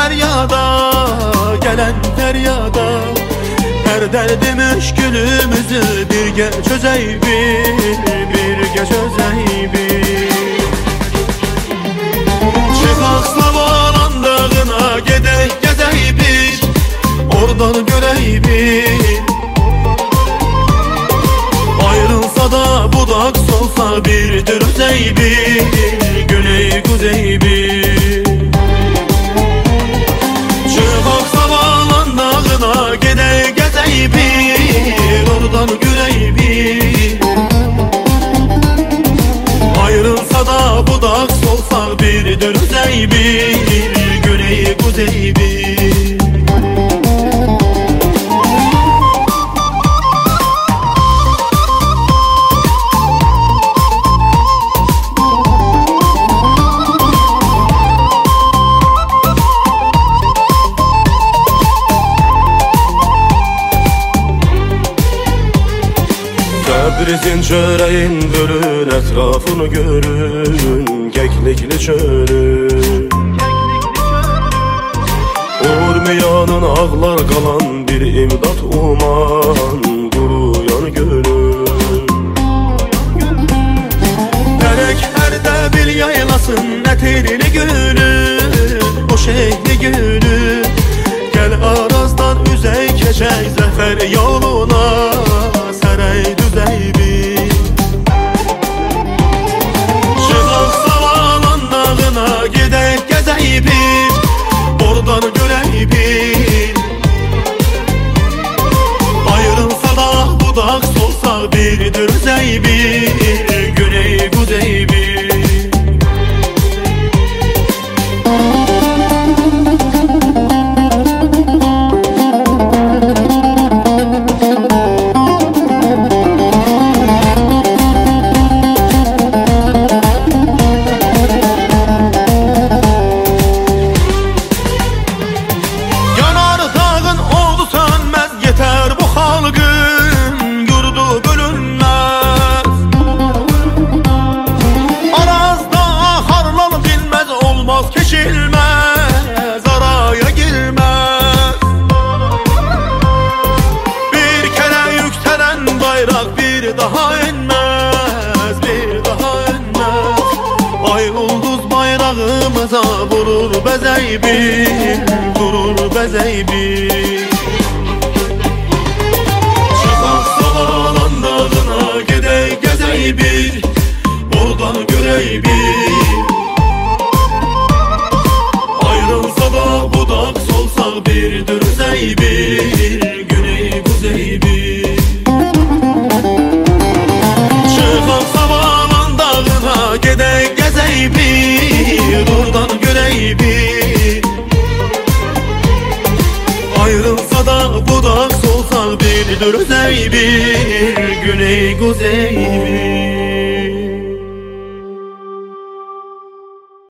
feryada, gelen feryada. Her derdim müşkülümüzü birge çözey birge çözey Çıkak Savalan dağına gedek gezey bir, oradan görey bir. Ayrılsa da budak solsa birdir özey bir, güney kuzey bir. Çıkak Savalan dağına gedek gezey bir, oradan görey bir. Ayrılsa da budak solsa birdir özey bir, güney kuzey bir. Təbrizin çöreğin bölün, etrafını görün, keklikli çölü. Urmiyanın ağlar kalan bir imdat uman, kuruyan gölü. Melekler bil yaylasın eterini gülü, o şehri gülü. Gel Arazdan üzey keçey zafer yoluna, saray düzey bir. Çıkak Savalan dağına gidek gezey bir, oradan görey bir. Ayrılsa da budak solsa birdir özey bir, güney kuzey bir. Geçilmez, araya girmez. Bir kere yükselen bayrak bir daha inmez, bir daha inmez. Ay ulduz bayrağımıza vurur bezey bir, vurur bezey bir. Çıkak Savalan dağına gidey gezey bir, oradan görey bir. Budak solsa birdir özey bir, güney kuzey bir. Çıkak Savalan dağına gedek gezey bir, oradan görey bir. Ayrılsa da budak solsa birdir özey bir, güney kuzey bir.